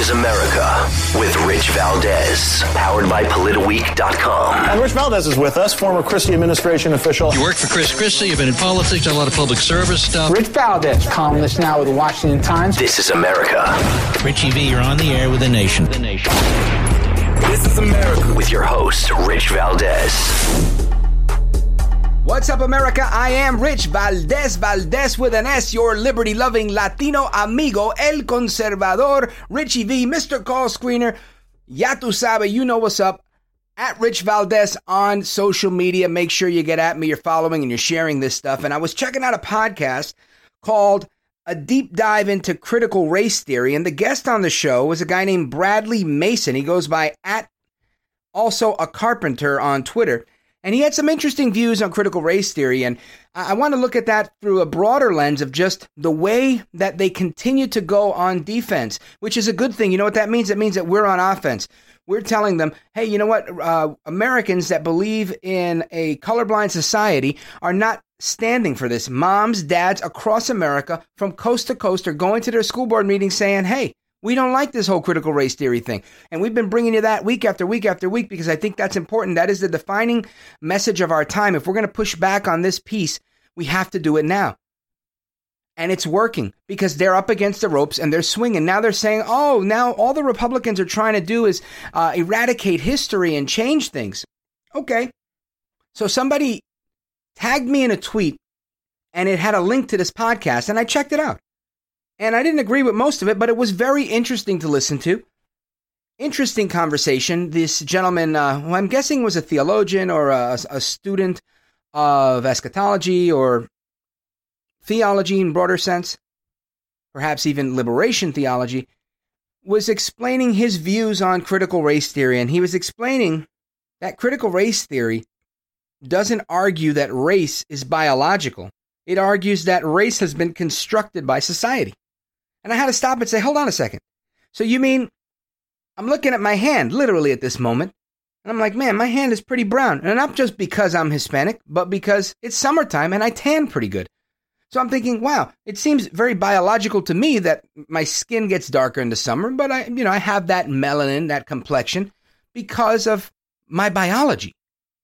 is America with Rich Valdez, powered by PolitiWeek.com. And Rich Valdez is with us, former Christie administration official. You worked for Chris Christie, you've been in politics, done a lot of public service stuff. Rich Valdez, columnist now with the Washington Times. This is America. Richie V, you're on the air with the nation. This is America with your host, Rich Valdez. What's up, America? I am Rich Valdez with an S, your liberty-loving Latino amigo, El Conservador, Richie V, Mr. Call Screener. Ya tu sabe, you know what's up. At Rich Valdez on social media. Make sure you get at me, you're following, and you're sharing this stuff. And I was checking out a podcast called A Deep Dive into Critical Race Theory, and the guest on the show was a guy named Bradley Mason. He goes by also a carpenter on Twitter. And he had some interesting views on critical race theory, and I want to look at that through a broader lens of just the way that they continue to go on defense, which is a good thing. You know what that means? It means that we're on offense. We're telling them, hey, you know what? Americans that believe in a colorblind society are not standing for this. Moms, dads across America from coast to coast are going to their school board meetings saying, hey, we don't like this whole critical race theory thing. And we've been bringing you that week after week after week because I think that's important. That is the defining message of our time. If we're going to push back on this piece, we have to do it now. And it's working because they're up against the ropes and they're swinging. Now they're saying, oh, now all the Republicans are trying to do is eradicate history and change things. Okay. So somebody tagged me in a tweet and it had a link to this podcast and I checked it out. And I didn't agree with most of it, but it was very interesting to listen to. Interesting conversation. This gentleman, who I'm guessing was a theologian or a student of eschatology or theology in broader sense, perhaps even liberation theology, was explaining his views on critical race theory. And he was explaining that critical race theory doesn't argue that race is biological. It argues that race has been constructed by society. And I had to stop and say, hold on a second. So you mean, I'm looking at my hand literally at this moment, and I'm like, man, my hand is pretty brown. And not just because I'm Hispanic, but because it's summertime and I tan pretty good. So I'm thinking, wow, it seems very biological to me that my skin gets darker in the summer, but I have that melanin, that complexion because of my biology.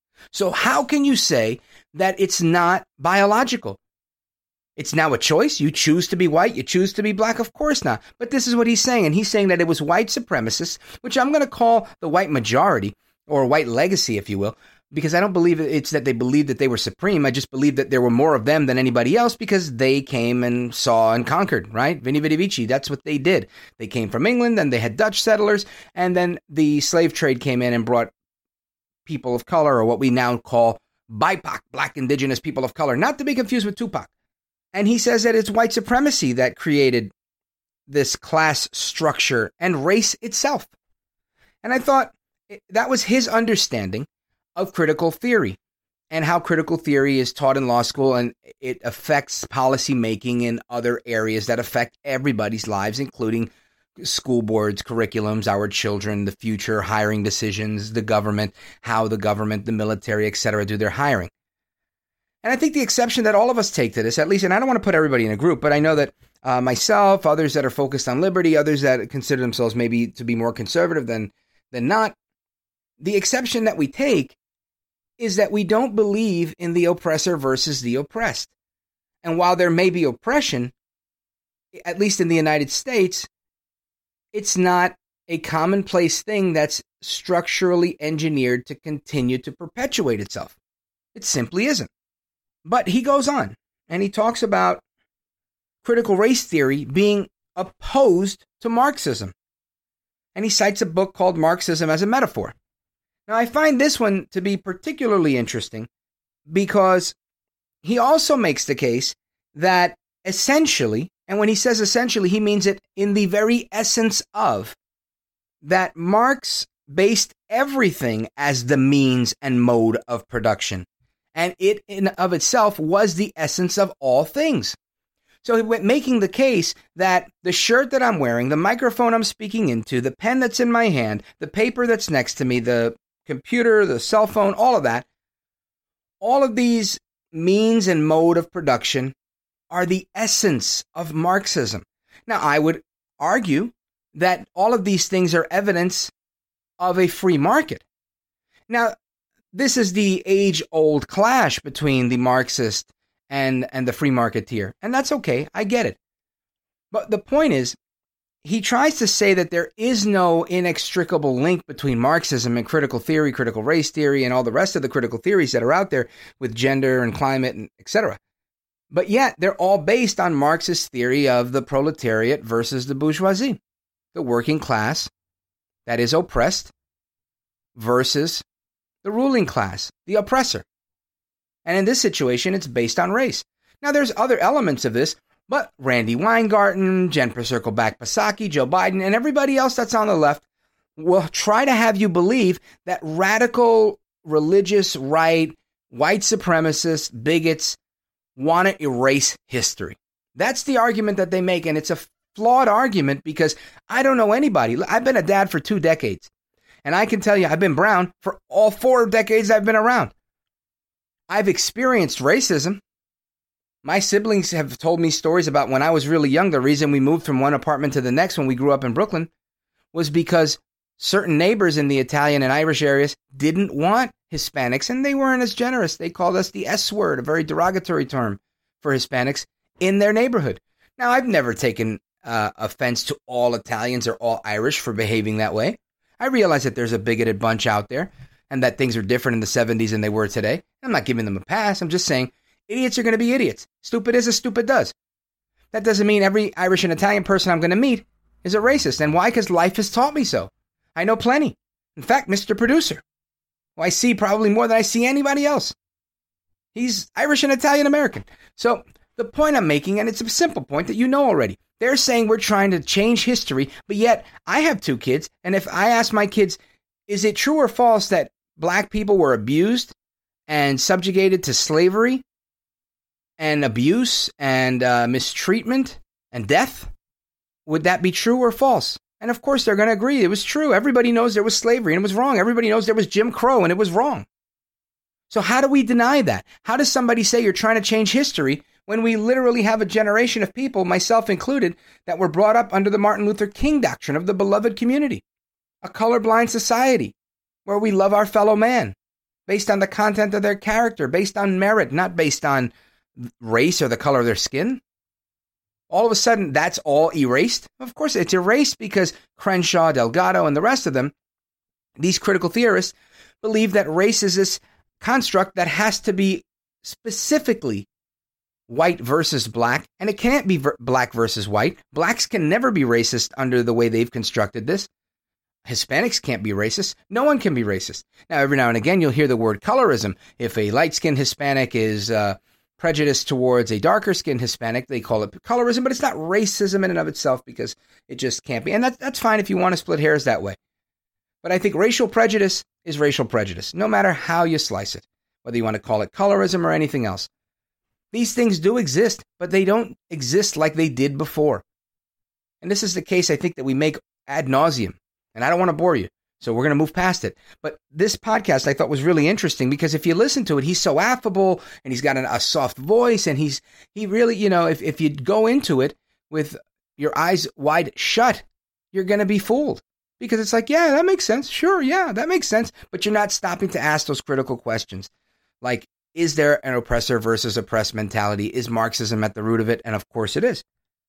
So how can you say that it's not biological? It's now a choice. You choose to be white. You choose to be black. Of course not. But this is what he's saying. And he's saying that it was white supremacists, which I'm going to call the white majority or white legacy, if you will, because I don't believe it's that they believed that they were supreme. I just believe that there were more of them than anybody else because they came and saw and conquered, right? Veni Vidi Vici. That's what they did. They came from England, then they had Dutch settlers, and then the slave trade came in and brought people of color, or what we now call BIPOC, Black Indigenous People of Color, not to be confused with Tupac. And he says that it's white supremacy that created this class structure and race itself. And I thought that was his understanding of critical theory and how critical theory is taught in law school, and it affects policy making in other areas that affect everybody's lives, including school boards, curriculums, our children, the future, hiring decisions, the government, how the government, the military, etc., do their hiring. And I think the exception that all of us take to this, at least, and I don't want to put everybody in a group, but I know that myself, others that are focused on liberty, others that consider themselves maybe to be more conservative than not, the exception that we take is that we don't believe in the oppressor versus the oppressed. And while there may be oppression, at least in the United States, it's not a commonplace thing that's structurally engineered to continue to perpetuate itself. It simply isn't. But he goes on, and he talks about critical race theory being opposed to Marxism. And he cites a book called Marxism as a Metaphor. Now, I find this one to be particularly interesting because he also makes the case that essentially, and when he says essentially, he means it in the very essence of, that Marx based everything as the means and mode of production. And it in of itself was the essence of all things. So he went making the case that the shirt that I'm wearing, the microphone I'm speaking into, the pen that's in my hand, the paper that's next to me, the computer, the cell phone, all of these means and mode of production are the essence of Marxism. Now, I would argue that all of these things are evidence of a free market. Now, this is the age-old clash between the Marxist and the free marketeer, and that's okay. I get it. But the point is, he tries to say that there is no inextricable link between Marxism and critical theory, critical race theory, and all the rest of the critical theories that are out there with gender and climate and etc. But yet, they're all based on Marxist theory of the proletariat versus the bourgeoisie, the working class that is oppressed versus the ruling class, the oppressor. And in this situation, it's based on race. Now, there's other elements of this, but Randi Weingarten, Jen Psaki, Joe Biden, and everybody else that's on the left will try to have you believe that radical religious right, white supremacists, bigots want to erase history. That's the argument that they make, and it's a flawed argument because I don't know anybody. I've been a dad for 2 decades, and I can tell you I've been brown for all 4 decades I've been around. I've experienced racism. My siblings have told me stories about when I was really young. The reason we moved from one apartment to the next when we grew up in Brooklyn was because certain neighbors in the Italian and Irish areas didn't want Hispanics, and they weren't as generous. They called us the S word, a very derogatory term for Hispanics in their neighborhood. Now, I've never taken offense to all Italians or all Irish for behaving that way. I realize that there's a bigoted bunch out there and that things are different in the 70s than they were today. I'm not giving them a pass. I'm just saying idiots are going to be idiots. Stupid is as stupid does. That doesn't mean every Irish and Italian person I'm going to meet is a racist. And why? Because life has taught me so. I know plenty. In fact, Mr. Producer, who I see probably more than I see anybody else, he's Irish and Italian American. So the point I'm making, and it's a simple point that you know already, they're saying we're trying to change history, but yet I have 2 kids, and if I ask my kids, is it true or false that black people were abused and subjugated to slavery and abuse and mistreatment and death? Would that be true or false? And of course, they're going to agree it was true. Everybody knows there was slavery and it was wrong. Everybody knows there was Jim Crow and it was wrong. So how do we deny that? How does somebody say you're trying to change history when we literally have a generation of people, myself included, that were brought up under the Martin Luther King doctrine of the beloved community, a colorblind society where we love our fellow man based on the content of their character, based on merit, not based on race or the color of their skin? All of a sudden, that's all erased? Of course, it's erased because Crenshaw, Delgado, and the rest of them, these critical theorists, believe that race is this construct that has to be specifically white versus black, and it can't be black versus white. Blacks can never be racist under the way they've constructed this. Hispanics can't be racist. No one can be racist. Now, every now and again, you'll hear the word colorism. If a light-skinned Hispanic is prejudiced towards a darker-skinned Hispanic, they call it colorism, but it's not racism in and of itself because it just can't be. And that's fine if you want to split hairs that way. But I think racial prejudice is racial prejudice, no matter how you slice it, whether you want to call it colorism or anything else. These things do exist, but they don't exist like they did before. And this is the case, I think, that we make ad nauseum. And I don't want to bore you, so we're going to move past it. But this podcast I thought was really interesting because if you listen to it, he's so affable and he's got a soft voice and he really, you know, if you go into it with your eyes wide shut, you're going to be fooled because it's like, yeah, that makes sense. Sure, yeah, that makes sense. But you're not stopping to ask those critical questions like, is there an oppressor versus oppressed mentality? Is Marxism at the root of it? And of course it is.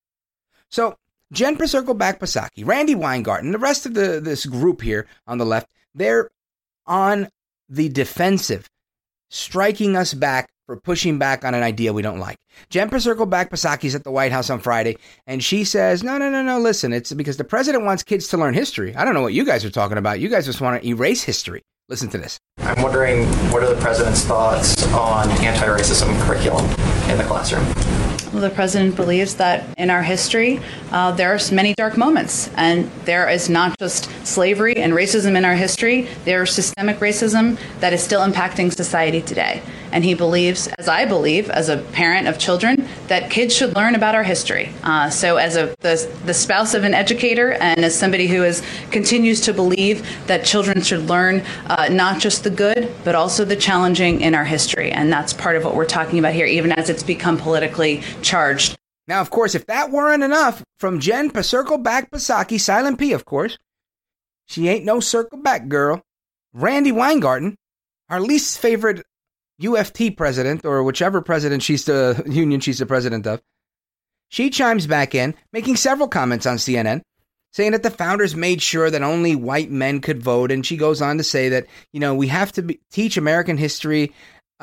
So Jen Psaki, Randi Weingarten, the rest of this group here on the left, they're on the defensive, striking us back for pushing back on an idea we don't like. Jen Psaki's at the White House on Friday, and she says, no, listen, it's because the president wants kids to learn history. I don't know what you guys are talking about. You guys just want to erase history. Listen to this. I'm wondering, what are the president's thoughts on anti-racism curriculum in the classroom? Well, the president believes that in our history, there are many dark moments, and there is not just slavery and racism in our history. There is systemic racism that is still impacting society today. And he believes, as I believe, as a parent of children, that kids should learn about our history. So as the spouse of an educator and as somebody who continues to believe that children should learn not just the good, but also the challenging in our history. And that's part of what we're talking about here, even as it's become politically charged. Now, of course, if that weren't enough, from Jen Circle Back Psaki, Silent P, of course, she ain't no circle back girl, Randi Weingarten, our least favorite UFT president, or whichever president union she's the president of, she chimes back in, making several comments on CNN, saying that the founders made sure that only white men could vote. And she goes on to say that, we have to teach American history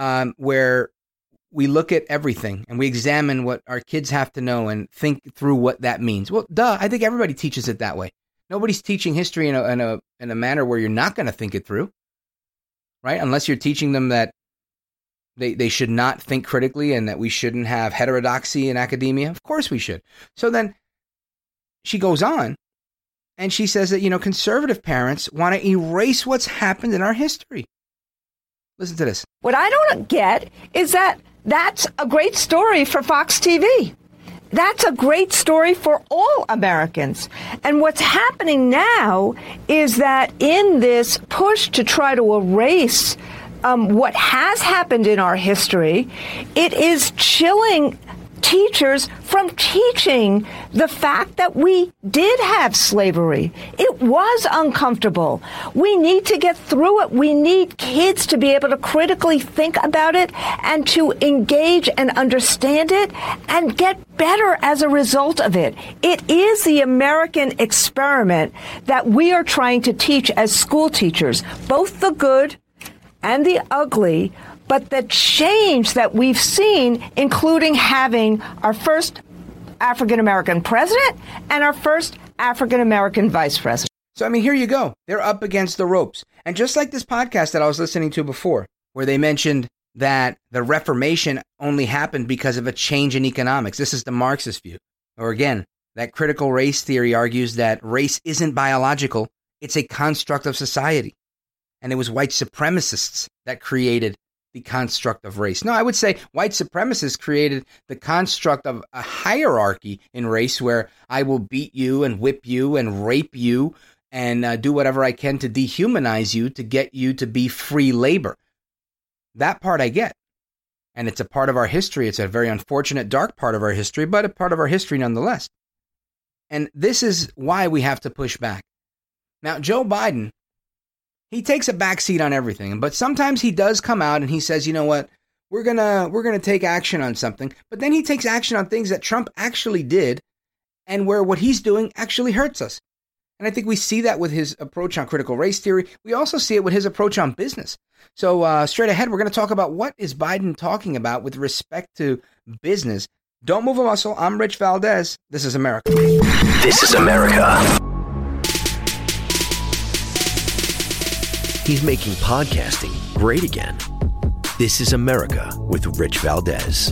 where we look at everything and we examine what our kids have to know and think through what that means. Well, duh, I think everybody teaches it that way. Nobody's teaching history in a manner where you're not going to think it through, right? Unless you're teaching them that they should not think critically and that we shouldn't have heterodoxy in academia. Of course we should. So then she goes on and she says that, conservative parents want to erase what's happened in our history. Listen to this. What I don't get is that that's a great story for Fox TV. That's a great story for all Americans. And what's happening now is that in this push to try to erase what has happened in our history, it is chilling teachers from teaching the fact that we did have slavery. It was uncomfortable. We need to get through it. We need kids to be able to critically think about it and to engage and understand it and get better as a result of it. It is the American experiment that we are trying to teach as school teachers, both the good and the ugly, but the change that we've seen, including having our first African-American president and our first African-American vice president. So, here you go. They're up against the ropes. And just like this podcast that I was listening to before, where they mentioned that the Reformation only happened because of a change in economics. This is the Marxist view. Or again, that critical race theory argues that race isn't biological. It's a construct of society. And it was white supremacists that created the construct of race. No, I would say white supremacists created the construct of a hierarchy in race where I will beat you and whip you and rape you and do whatever I can to dehumanize you to get you to be free labor. That part I get. And it's a part of our history. It's a very unfortunate, dark part of our history, but a part of our history nonetheless. And this is why we have to push back. Now, Joe Biden, he takes a backseat on everything, but sometimes he does come out and he says, you know what, we're gonna take action on something, but then he takes action on things that Trump actually did and where what he's doing actually hurts us. And I think we see that with his approach on critical race theory. We also see it with his approach on business. So straight ahead, we're going to talk about what is Biden talking about with respect to business. Don't move a muscle. I'm Rich Valdez. This is America. This is America. He's making podcasting great again. This is America with Rich Valdez.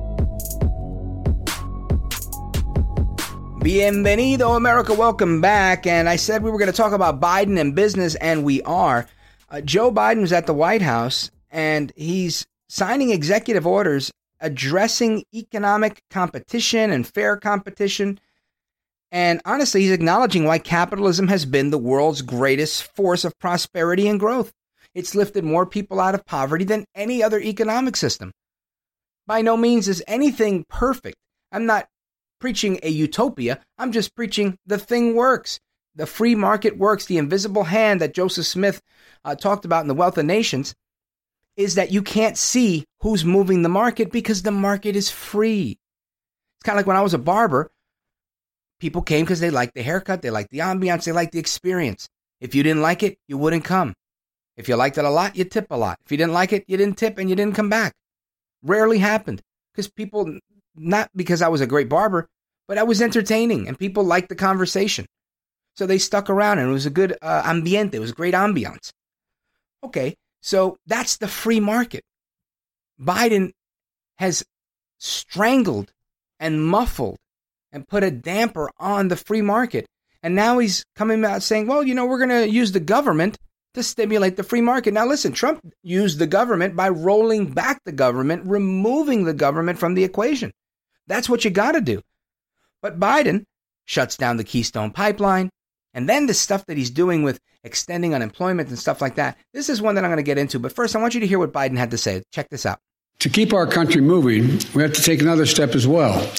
Bienvenido, America. Welcome back. And I said we were going to talk about Biden and business, and we are. Joe Biden was at the White House, and he's signing executive orders addressing economic competition and fair competition. And honestly, he's acknowledging why capitalism has been the world's greatest force of prosperity and growth. It's lifted more people out of poverty than any other economic system. By no means is anything perfect. I'm not preaching a utopia. I'm just preaching the thing works. The free market works. The invisible hand that Joseph Smith talked about in The Wealth of Nations is that you can't see who's moving the market because the market is free. It's kind of like when I was a barber. People came because they liked the haircut, they liked the ambiance, they liked the experience. If you didn't like it, you wouldn't come. If you liked it a lot, you tip a lot. If you didn't like it, you didn't tip and you didn't come back. Rarely happened because people, not because I was a great barber, but I was entertaining and people liked the conversation. So they stuck around and it was a good ambiente. It was great ambiance. Okay, so that's the free market. Biden has strangled and muffled and put a damper on the free market. And now he's coming out saying, well, we're going to use the government to stimulate the free market. Now, listen, Trump used the government by rolling back the government, removing the government from the equation. That's what you got to do. But Biden shuts down the Keystone Pipeline. And then the stuff that he's doing with extending unemployment and stuff like that. This is one that I'm going to get into. But first, I want you to hear what Biden had to say. Check this out. To keep our country moving, we have to take another step as well.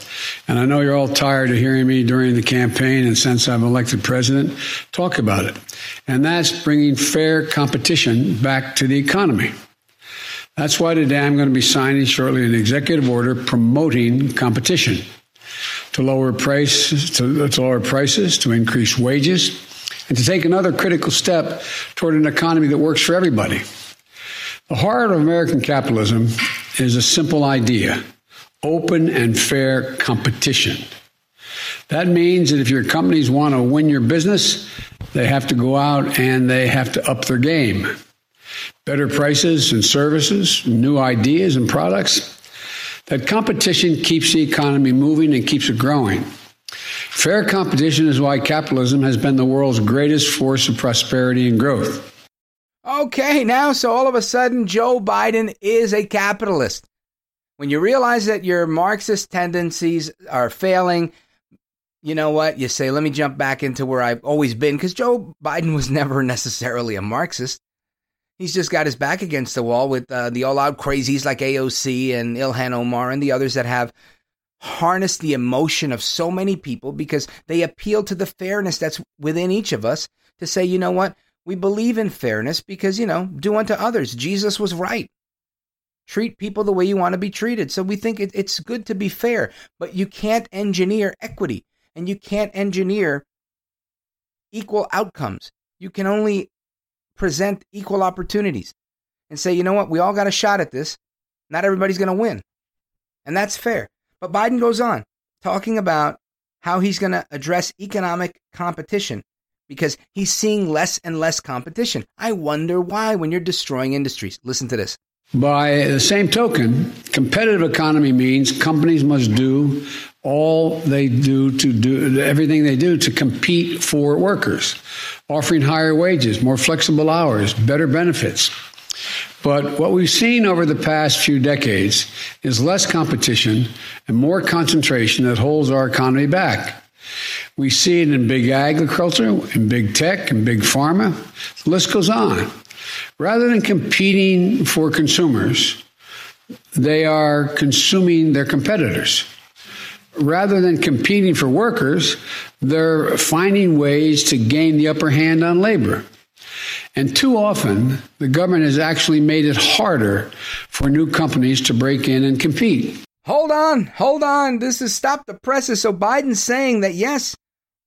And I know you're all tired of hearing me during the campaign and since I'm elected president talk about it. And that's bringing fair competition back to the economy. That's why today I'm going to be signing shortly an executive order promoting competition to lower prices, to increase wages, and to take another critical step toward an economy that works for everybody. The heart of American capitalism is a simple idea: open and fair competition. That means that if your companies want to win your business, they have to go out and they have to up their game. Better prices and services, new ideas and products. That competition keeps the economy moving and keeps it growing. Fair competition is why capitalism has been the world's greatest force of prosperity and growth. Okay, now, so all of a sudden, Joe Biden is a capitalist. When you realize that your Marxist tendencies are failing, you know what? You say, let me jump back into where I've always been, because Joe Biden was never necessarily a Marxist. He's just got his back against the wall with the all-out crazies like AOC and Ilhan Omar and the others that have harnessed the emotion of so many people because they appeal to the fairness that's within each of us to say, you know what? We believe in fairness because, do unto others. Jesus was right. Treat people the way you want to be treated. So we think it's good to be fair, but you can't engineer equity and you can't engineer equal outcomes. You can only present equal opportunities and say, you know what, we all got a shot at this. Not everybody's going to win. And that's fair. But Biden goes on talking about how he's going to address economic competition because he's seeing less and less competition. I wonder why when you're destroying industries. Listen to this. By the same token, competitive economy means companies must do everything they do to compete for workers, offering higher wages, more flexible hours, better benefits. But what we've seen over the past few decades is less competition and more concentration that holds our economy back. We see it in big agriculture, in big tech, and big pharma. The list goes on. Rather than competing for consumers, they are consuming their competitors. Rather than competing for workers, they're finding ways to gain the upper hand on labor. And too often, the government has actually made it harder for new companies to break in and compete. Hold on. This is Stop the Presses. So Biden's saying that, yes,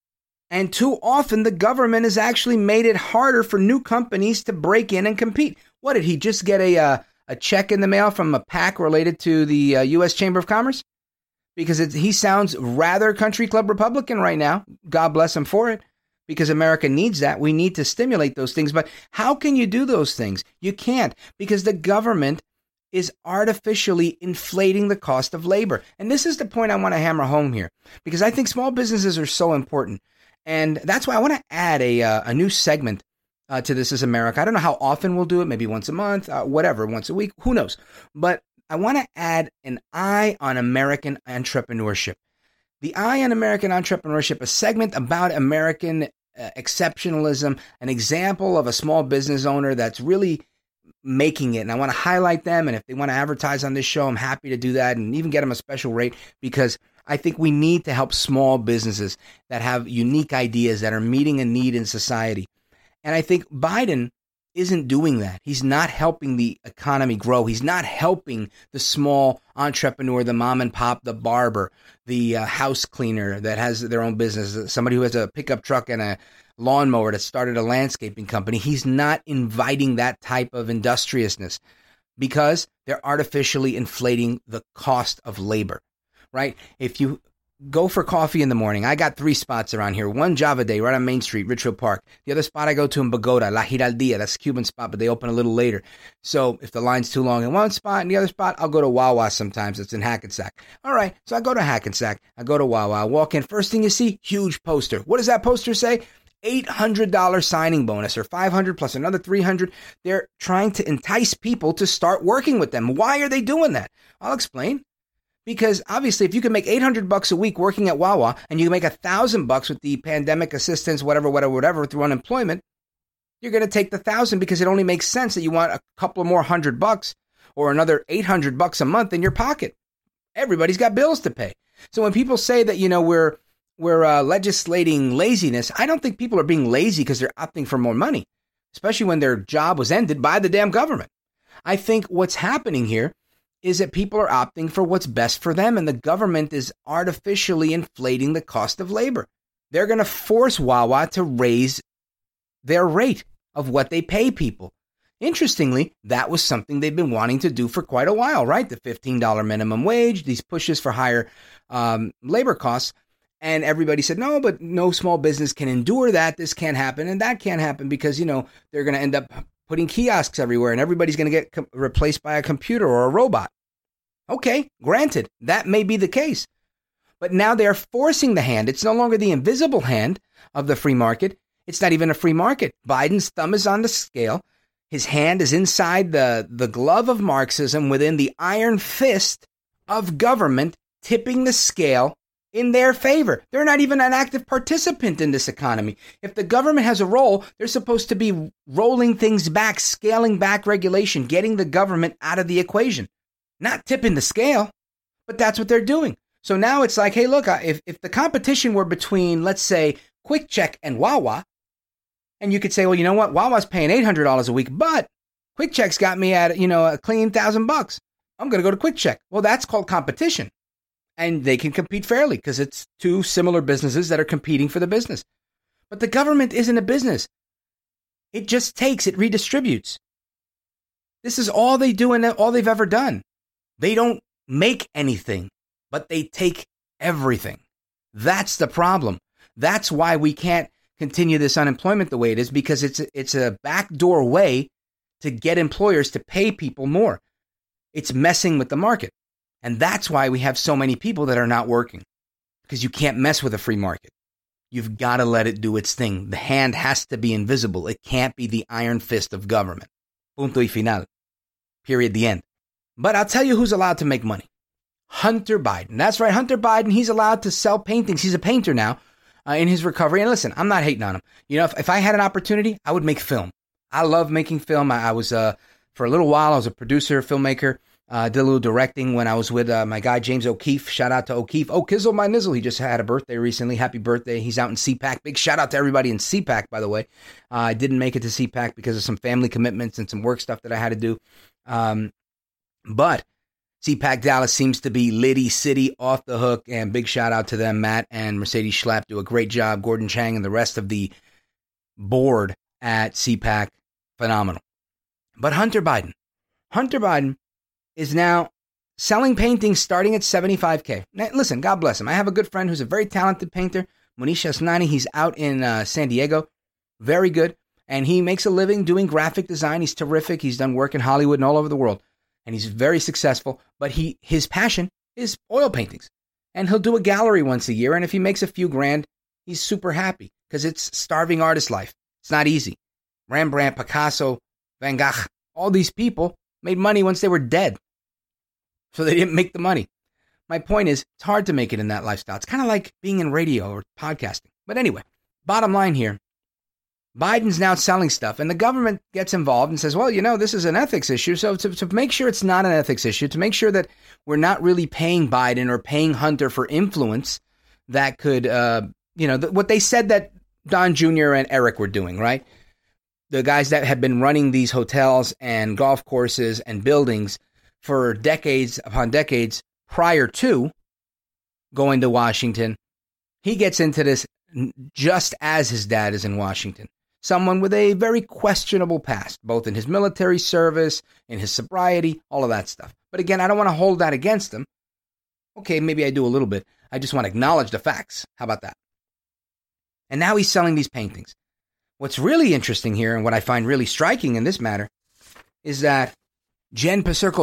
and too often the government has actually made it harder for new companies to break in and compete. What, did he just get a check in the mail from a PAC related to the U.S. Chamber of Commerce? Because he sounds rather country club Republican right now. God bless him for it. Because America needs that. We need to stimulate those things. But how can you do those things? You can't, because the government is artificially inflating the cost of labor. And this is the point I want to hammer home here, because I think small businesses are so important. And that's why I want to add a new segment to This Is America. I don't know how often we'll do it, maybe once a month, whatever, once a week, who knows. But I want to add an Eye on American Entrepreneurship. The Eye on American Entrepreneurship, a segment about American exceptionalism, an example of a small business owner that's really making it. And I want to highlight them. And if they want to advertise on this show, I'm happy to do that and even get them a special rate, because I think we need to help small businesses that have unique ideas that are meeting a need in society. And I think Biden isn't doing that. He's not helping the economy grow. He's not helping the small entrepreneur, the mom and pop, the barber, the house cleaner that has their own business, somebody who has a pickup truck and a lawnmower that started a landscaping company. He's not inviting that type of industriousness because they're artificially inflating the cost of labor, right? If you go for coffee in the morning, I got 3 spots around here. One Java Day right on Main Street, Richfield Park. The other spot I go to in Bogota, La Giraldia. That's a Cuban spot, but they open a little later. So if the line's too long in one spot and the other spot, I'll go to Wawa sometimes. It's in Hackensack. All right, so I go to Hackensack. I go to Wawa. I walk in. First thing you see, huge poster. What does that poster say? $800 signing bonus, or $500 plus another $300. They're trying to entice people to start working with them. Why are they doing that? I'll explain. Because obviously, if you can make $800 a week working at Wawa, and you can make $1,000 with the pandemic assistance, whatever, through unemployment, you're going to take the $1,000 because it only makes sense that you want a couple more $100 or another $800 a month in your pocket. Everybody's got bills to pay. So when people say that, we're legislating laziness, I don't think people are being lazy because they're opting for more money, especially when their job was ended by the damn government. I think what's happening here is that people are opting for what's best for them, and the government is artificially inflating the cost of labor. They're going to force Wawa to raise their rate of what they pay people. Interestingly, that was something they've been wanting to do for quite a while, right? The $15 minimum wage, these pushes for higher labor costs. And everybody said, no, but no small business can endure that. This can't happen and that can't happen because, they're going to end up putting kiosks everywhere and everybody's going to get replaced by a computer or a robot. Okay, granted, that may be the case. But now they're forcing the hand. It's no longer the invisible hand of the free market. It's not even a free market. Biden's thumb is on the scale. His hand is inside the glove of Marxism within the iron fist of government, tipping the scale in their favor. They're not even an active participant in this economy. If the government has a role, they're supposed to be rolling things back, scaling back regulation, getting the government out of the equation, not tipping the scale. But that's what they're doing. So now it's like, hey, look, if the competition were between, let's say, Quick Check and Wawa, and you could say, well, you know what? Wawa's paying $800 a week, but Quick Check's got me at, a clean $1,000. I'm going to go to Quick Check. Well, that's called competition. And they can compete fairly because it's two similar businesses that are competing for the business. But the government isn't a business. It just takes, it redistributes. This is all they do and all they've ever done. They don't make anything, but they take everything. That's the problem. That's why we can't continue this unemployment the way it is, because it's a backdoor way to get employers to pay people more. It's messing with the market. And that's why we have so many people that are not working, because you can't mess with a free market. You've got to let it do its thing. The hand has to be invisible. It can't be the iron fist of government. Punto y final. Period. The end. But I'll tell you who's allowed to make money. Hunter Biden. That's right. Hunter Biden. He's allowed to sell paintings. He's a painter now in his recovery. And listen, I'm not hating on him. If I had an opportunity, I would make film. I love making film. I was, for a little while, I was a producer, filmmaker. Did a little directing when I was with my guy, James O'Keefe. Shout out to O'Keefe. Oh, Kizzle my nizzle. He just had a birthday recently. Happy birthday. He's out in CPAC. Big shout out to everybody in CPAC, by the way. I didn't make it to CPAC because of some family commitments and some work stuff that I had to do. But CPAC Dallas seems to be Liddy City off the hook. And big shout out to them. Matt and Mercedes Schlapp do a great job. Gordon Chang and the rest of the board at CPAC, phenomenal. But Hunter Biden is now selling paintings starting at $75K. Now, listen, God bless him. I have a good friend who's a very talented painter, Monish Asnani. He's out in San Diego. Very good. And he makes a living doing graphic design. He's terrific. He's done work in Hollywood and all over the world. And he's very successful. But his passion is oil paintings. And he'll do a gallery once a year. And if he makes a few grand, he's super happy because it's starving artist life. It's not easy. Rembrandt, Picasso, Van Gogh, all these people made money once they were dead. So they didn't make the money. My point is, it's hard to make it in that lifestyle. It's kind of like being in radio or podcasting. But anyway, bottom line here, Biden's now selling stuff and the government gets involved and says, well, this is an ethics issue. So to make sure it's not an ethics issue, to make sure that we're not really paying Biden or paying Hunter for influence that could, what they said that Don Jr. and Eric were doing, right? The guys that had been running these hotels and golf courses and buildings for decades upon decades prior to going to Washington. He gets into this just as his dad is in Washington. Someone with a very questionable past, both in his military service, in his sobriety, all of that stuff. But again, I don't want to hold that against him. Okay, maybe I do a little bit. I just want to acknowledge the facts. How about that? And now he's selling these paintings. What's really interesting here, and what I find really striking in this matter, is that Jen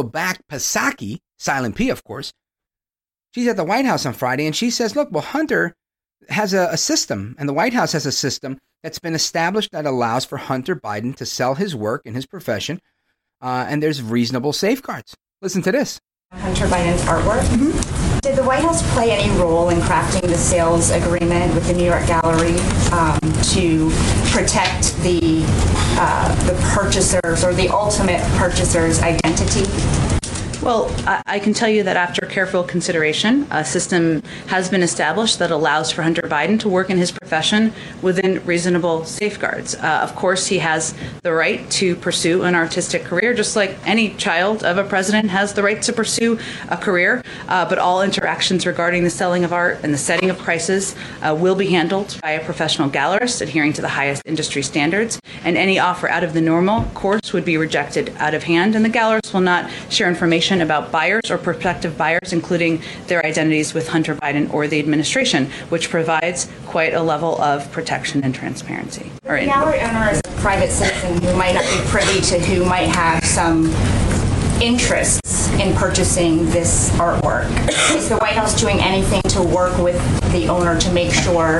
Psaki, Silent P, of course, she's at the White House on Friday, and she says, look, well, Hunter has a system, and the White House has a system that's been established that allows for Hunter Biden to sell his work in his profession, and there's reasonable safeguards. Listen to this. Hunter Biden's artwork. Mm-hmm. Did the White House play any role in crafting the sales agreement with the New York Gallery to protect the purchasers or the ultimate purchaser's identity? Well, I can tell you that after careful consideration, a system has been established that allows for Hunter Biden to work in his profession within reasonable safeguards. Of course, he has the right to pursue an artistic career, just like any child of a president has the right to pursue a career. But all interactions regarding the selling of art and the setting of prices will be handled by a professional gallerist adhering to the highest industry standards. And any offer out of the normal course would be rejected out of hand. And the gallerist will not share information about buyers or prospective buyers, including their identities with Hunter Biden or the administration, which provides quite a level of protection and transparency. The gallery owner is a private citizen who might not be privy to who might have some interests in purchasing this artwork. Is the White House doing anything to work with the owner to make sure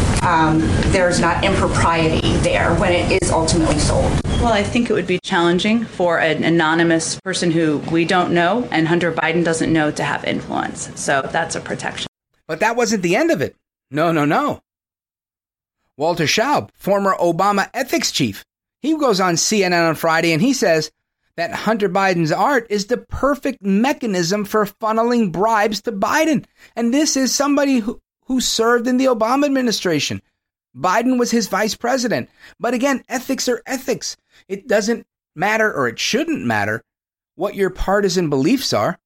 there's not impropriety there when it is ultimately sold? Well, I think it would be challenging for an anonymous person who we don't know and Hunter Biden doesn't know to have influence. So that's a protection. But that wasn't the end of it. No. Walter Schaub, former Obama ethics chief, he goes on CNN on Friday and he says that Hunter Biden's art is the perfect mechanism for funneling bribes to Biden. And this is somebody who served in the Obama administration. Biden was his vice president. But again, ethics are ethics. It doesn't matter, or it shouldn't matter, what your partisan beliefs are.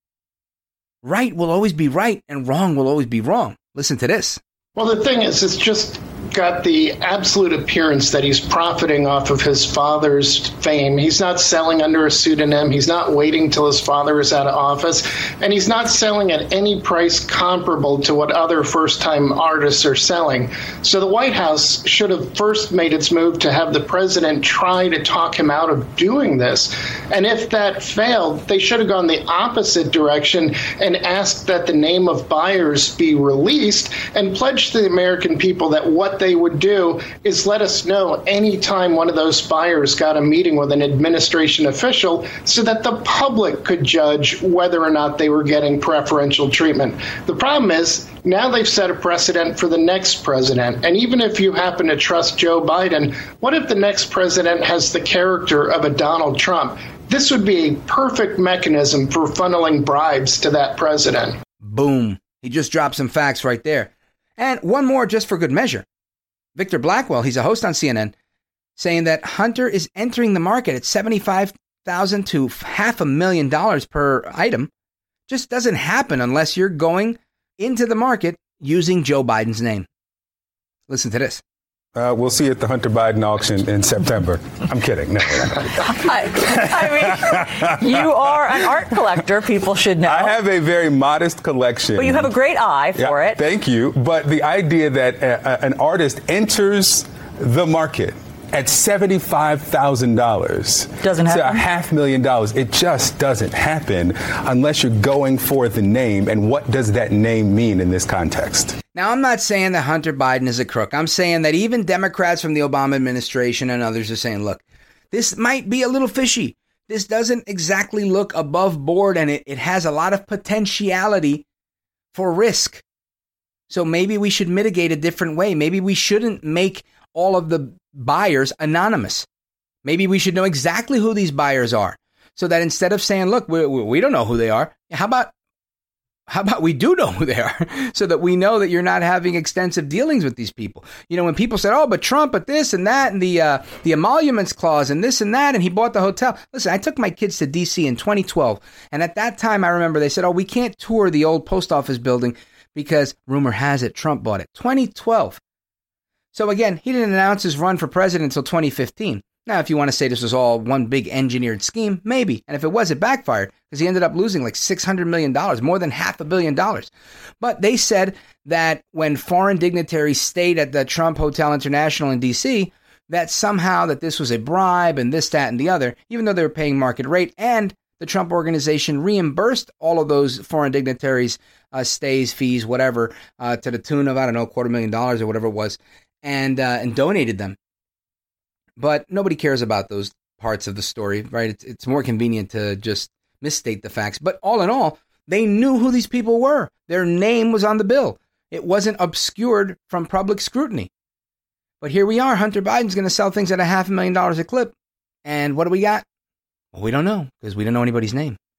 Right will always be right and wrong will always be wrong. Listen to this. Well, the thing is, it's just got the absolute appearance that he's profiting off of his father's fame. He's not selling under a pseudonym. He's not waiting till his father is out of office. And he's not selling at any price comparable to what other first-time artists are selling. So the White House should have first made its move to have the president try to talk him out of doing this. And if that failed, they should have gone the opposite direction and asked that the name of buyers be released and pledged to the American people that what they would do is let us know anytime one of those buyers got a meeting with an administration official so that the public could judge whether or not they were getting preferential treatment. The problem is now they've set a precedent for the next president. And even if you happen to trust Joe Biden, what if the next president has the character of a Donald Trump? This would be a perfect mechanism for funneling bribes to that president. Boom. He just dropped some facts right there. And one more just for good measure. Victor Blackwell, he's a host on CNN, saying that Hunter is entering the market at $75,000 to $500,000 per item. Just doesn't happen unless you're going into the market using Joe Biden's name. Listen to this. We'll see you at the Hunter Biden auction in September. I'm kidding. No. I mean, you are an art collector. People should know. I have a very modest collection. But you have a great eye for it. Thank you. But the idea that an artist enters the market at $75,000 doesn't happen. To $500,000, it just doesn't happen unless you're going for the name. And what does that name mean in this context? Now, I'm not saying that Hunter Biden is a crook. I'm saying that even Democrats from the Obama administration and others are saying, look, this might be a little fishy. This doesn't exactly look above board, and it has a lot of potentiality for risk. So maybe we should mitigate a different way. Maybe we shouldn't make all of the buyers anonymous. Maybe we should know exactly who these buyers are, so that instead of saying, look, we don't know who they are, how about we do know who they are, so that we know that you're not having extensive dealings with these people? You know, when people said, oh, but Trump, but this and that, and the emoluments clause and this and that, and he bought the hotel. Listen, I took my kids to D.C. in 2012. And at that time, I remember they said, oh, we can't tour the old post office building because rumor has it Trump bought it. 2012. So again, he didn't announce his run for president until 2015. Now, if you want to say this was all one big engineered scheme, maybe. And if it was, it backfired because he ended up losing like $600 million, more than $500 million. But they said that when foreign dignitaries stayed at the Trump Hotel International in D.C., that somehow that this was a bribe and this, that, and the other, even though they were paying market rate. And the Trump organization reimbursed all of those foreign dignitaries' stays, fees, whatever, to the tune of, I don't know, $250,000 or whatever it was, and donated them. But nobody cares about those parts of the story, right? It's more convenient to just misstate the facts. But all in all, they knew who these people were. Their name was on the bill. It wasn't obscured from public scrutiny. But here we are. Hunter Biden's going to sell things at $500,000 a clip. And what do we got? Well, we don't know because we don't know anybody's name.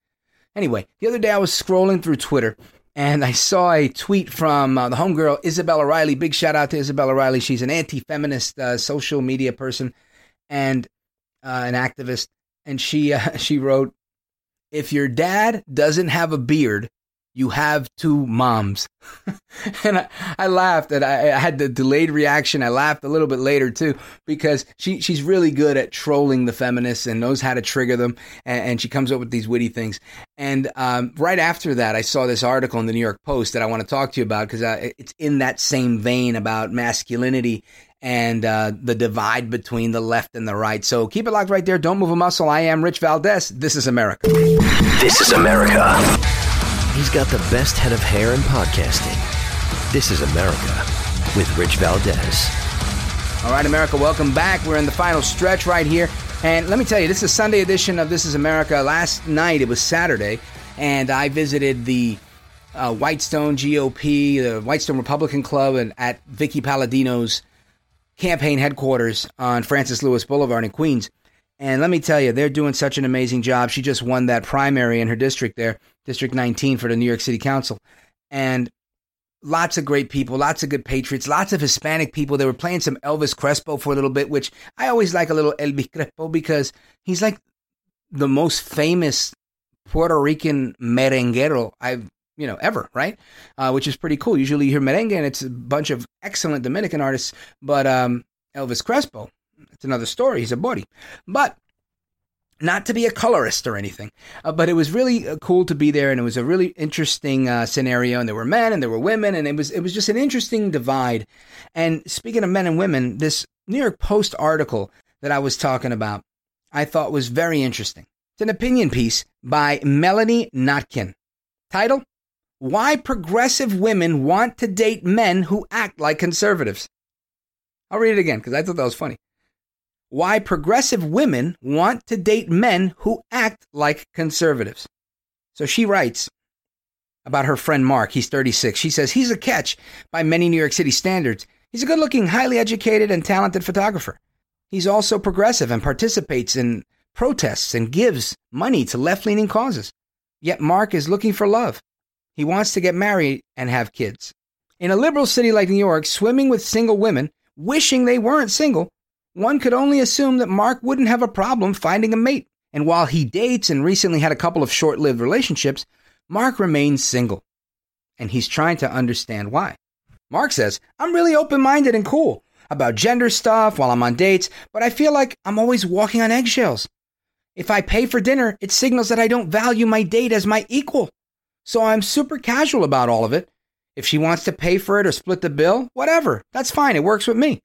Anyway, the other day I was scrolling through Twitter and I saw a tweet from the homegirl, Isabella Riley. Big shout out to Isabella Riley. She's an anti-feminist social media person and an activist. And she wrote, "If your dad doesn't have a beard, you have two moms." And I laughed, and I had the delayed reaction. I laughed a little bit later, too, because she's really good at trolling the feminists and knows how to trigger them. And she comes up with these witty things. And right after that, I saw this article in the New York Post that I want to talk to you about because it's in that same vein about masculinity and the divide between the left and the right. So keep it locked right there. Don't move a muscle. I am Rich Valdez. This is America. This is America. He's got the best head of hair in podcasting. This is America with Rich Valdez. All right, America, welcome back. We're in the final stretch right here. And let me tell you, this is a Sunday edition of This is America. Last night, it was Saturday, and I visited the Whitestone GOP, the Whitestone Republican Club, and at Vicky Palladino's campaign headquarters on Francis Lewis Boulevard in Queens. And let me tell you, they're doing such an amazing job. She just won that primary in her district there, District 19 for the New York City Council. And lots of great people, lots of good patriots, lots of Hispanic people. They were playing some Elvis Crespo for a little bit, which I always like a little Elvis Crespo because he's like the most famous Puerto Rican merenguero ever, right? Which is pretty cool. Usually you hear merengue and it's a bunch of excellent Dominican artists, but Elvis Crespo, it's another story. He's a body. But not to be a colorist or anything, but it was really cool to be there, and it was a really interesting scenario, and there were men and there were women, and it was just an interesting divide. And speaking of men and women, this New York Post article that I was talking about, I thought was very interesting. It's an opinion piece by Melanie Notkin. Title, "Why Progressive Women Want to Date Men Who Act Like Conservatives." I'll read it again because I thought that was funny. Why progressive women want to date men who act like conservatives. So she writes about her friend Mark. He's 36. She says he's a catch by many New York City standards. He's a good-looking, highly educated, and talented photographer. He's also progressive and participates in protests and gives money to left-leaning causes. Yet Mark is looking for love. He wants to get married and have kids. In a liberal city like New York, swimming with single women, wishing they weren't single, one could only assume that Mark wouldn't have a problem finding a mate. And while he dates and recently had a couple of short-lived relationships, Mark remains single. And he's trying to understand why. Mark says, "I'm really open-minded and cool about gender stuff while I'm on dates, but I feel like I'm always walking on eggshells. If I pay for dinner, it signals that I don't value my date as my equal. So I'm super casual about all of it. If she wants to pay for it or split the bill, whatever. That's fine. It works with me."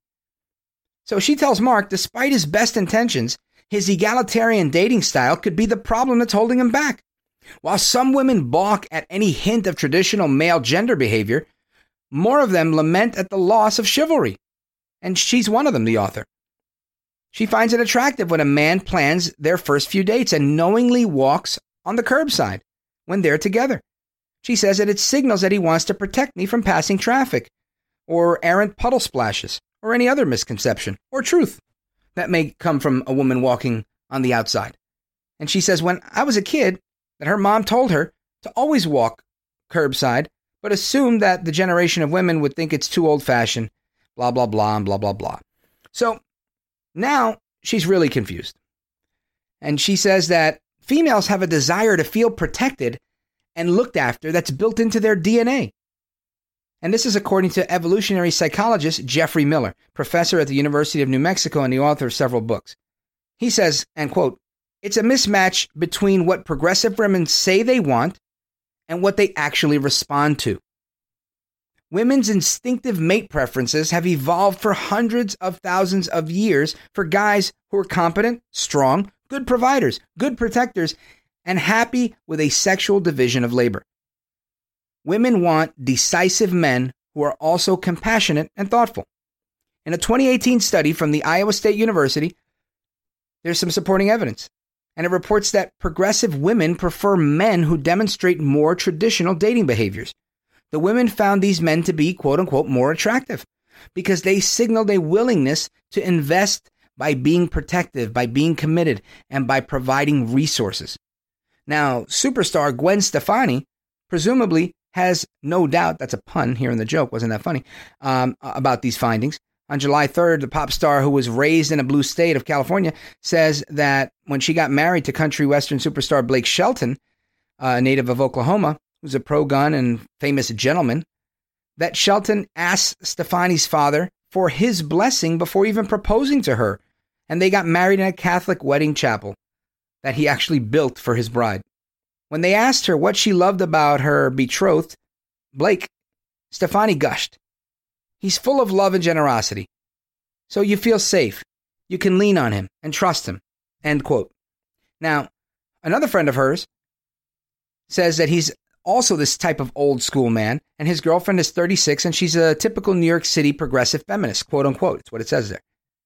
So she tells Mark, despite his best intentions, his egalitarian dating style could be the problem that's holding him back. While some women balk at any hint of traditional male gender behavior, more of them lament at the loss of chivalry. And she's one of them, the author. She finds it attractive when a man plans their first few dates and knowingly walks on the curbside when they're together. She says that it signals that he wants to protect me from passing traffic or errant puddle splashes, or any other misconception or truth that may come from a woman walking on the outside. And she says when I was a kid, that her mom told her to always walk curbside, but assumed that the generation of women would think it's too old-fashioned, blah, blah, blah, and blah, blah, blah. So now she's really confused. And she says that females have a desire to feel protected and looked after that's built into their DNA. And this is according to evolutionary psychologist Jeffrey Miller, professor at the University of New Mexico and the author of several books. He says, and quote, "It's a mismatch between what progressive women say they want and what they actually respond to. Women's instinctive mate preferences have evolved for hundreds of thousands of years for guys who are competent, strong, good providers, good protectors, and happy with a sexual division of labor. Women want decisive men who are also compassionate and thoughtful. In a 2018 study from the Iowa State University, there's some supporting evidence, and it reports that progressive women prefer men who demonstrate more traditional dating behaviors. The women found these men to be, quote unquote, more attractive because they signaled a willingness to invest by being protective, by being committed, and by providing resources. Now, superstar Gwen Stefani presumably has no doubt, that's a pun here in the joke, wasn't that funny, about these findings. On July 3rd, the pop star, who was raised in a blue state of California, says that when she got married to country western superstar Blake Shelton, a native of Oklahoma, who's a pro-gun and famous gentleman, that Shelton asked Stefani's father for his blessing before even proposing to her. And they got married in a Catholic wedding chapel that he actually built for his bride. When they asked her what she loved about her betrothed, Blake, Stefani gushed. He's full of love and generosity. So you feel safe. You can lean on him and trust him. End quote. Now, another friend of hers says that he's also this type of old school man, and his girlfriend is 36, and she's a typical New York City progressive feminist, quote unquote. It's what it says there.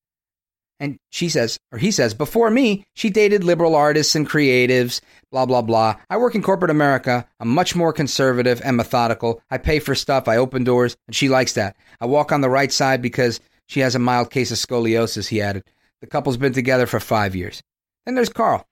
And she says, or he says, before me, she dated liberal artists and creatives, blah, blah, blah. I work in corporate America. I'm much more conservative and methodical. I pay for stuff. I open doors, and she likes that. I walk on the right side because she has a mild case of scoliosis, he added. The couple's been together for 5 years. Then there's Carl,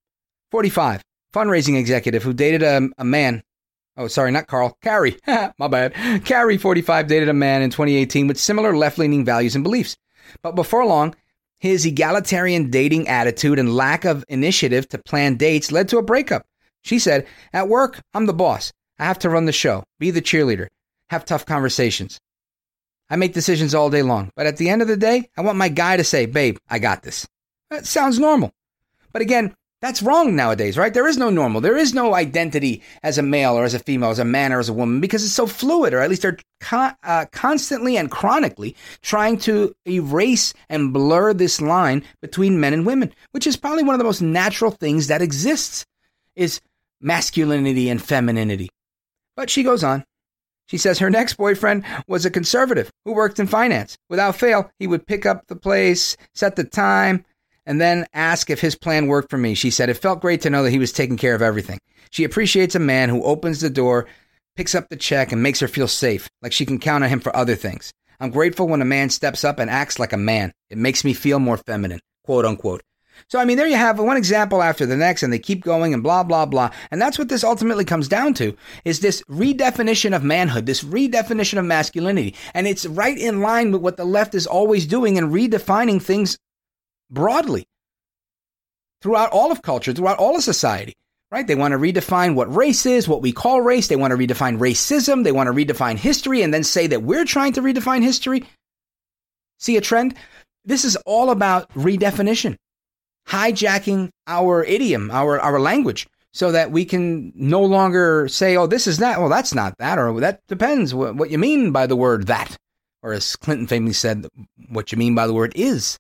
45, fundraising executive who dated a man. Oh, sorry, not Carl. Carrie. My bad. Carrie, 45, dated a man in 2018 with similar left-leaning values and beliefs. But before long, his egalitarian dating attitude and lack of initiative to plan dates led to a breakup. She said, at work, I'm the boss. I have to run the show, be the cheerleader, have tough conversations. I make decisions all day long. But at the end of the day, I want my guy to say, babe, I got this. That sounds normal. But again, that's wrong nowadays, right? There is no normal. There is no identity as a male or as a female, as a man or as a woman, because it's so fluid, or at least they're constantly and chronically trying to erase and blur this line between men and women, which is probably one of the most natural things that exists, is masculinity and femininity. But she goes on. She says her next boyfriend was a conservative who worked in finance. Without fail, he would pick up the place, set the time, and then ask if his plan worked for me. She said, it felt great to know that he was taking care of everything. She appreciates a man who opens the door, picks up the check, and makes her feel safe, like she can count on him for other things. I'm grateful when a man steps up and acts like a man. It makes me feel more feminine, quote unquote. So, I mean, there you have one example after the next, and they keep going and blah, blah, blah. And that's what this ultimately comes down to, is this redefinition of manhood, this redefinition of masculinity. And it's right in line with what the left is always doing and redefining things broadly throughout all of culture, throughout all of society, right? They want to redefine what race is, what we call race. They want to redefine racism. They want to redefine history and then say that we're trying to redefine history. See a trend? This is all about redefinition, hijacking our idiom, our language, so that we can no longer say, oh, this is that. Well, that's not that, or that depends what you mean by the word that. Or as Clinton famously said, what you mean by the word is.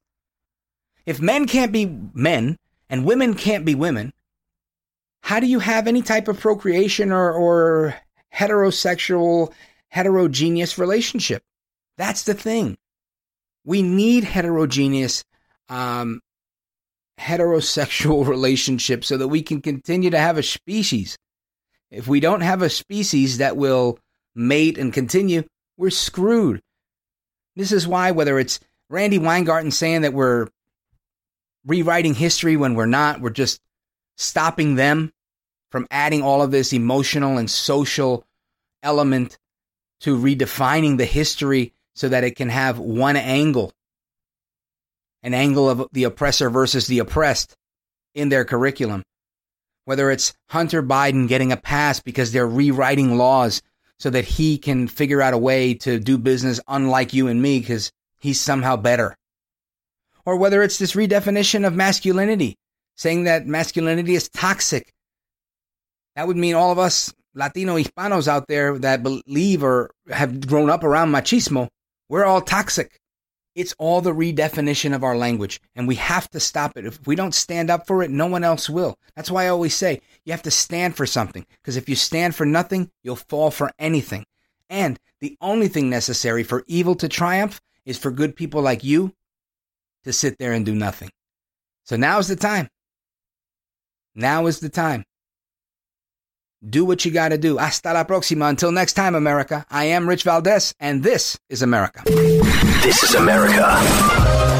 If men can't be men and women can't be women, how do you have any type of procreation or heterosexual, heterogeneous relationship? That's the thing. We need heterogeneous, heterosexual relationships so that we can continue to have a species. If we don't have a species that will mate and continue, we're screwed. This is why, whether it's Randy Weingarten saying that we're rewriting history when we're not, we're just stopping them from adding all of this emotional and social element to redefining the history so that it can have one angle, an angle of the oppressor versus the oppressed in their curriculum. Whether it's Hunter Biden getting a pass because they're rewriting laws so that he can figure out a way to do business unlike you and me because he's somehow better. Or whether it's this redefinition of masculinity, saying that masculinity is toxic. That would mean all of us Latino Hispanos out there that believe or have grown up around machismo, we're all toxic. It's all the redefinition of our language, and we have to stop it. If we don't stand up for it, no one else will. That's why I always say you have to stand for something, because if you stand for nothing, you'll fall for anything. And the only thing necessary for evil to triumph is for good people like you to sit there and do nothing. So now's the time. Now is the time. Do what you got to do. Hasta la próxima. Until next time, America. I am Rich Valdez, and this is America. This is America.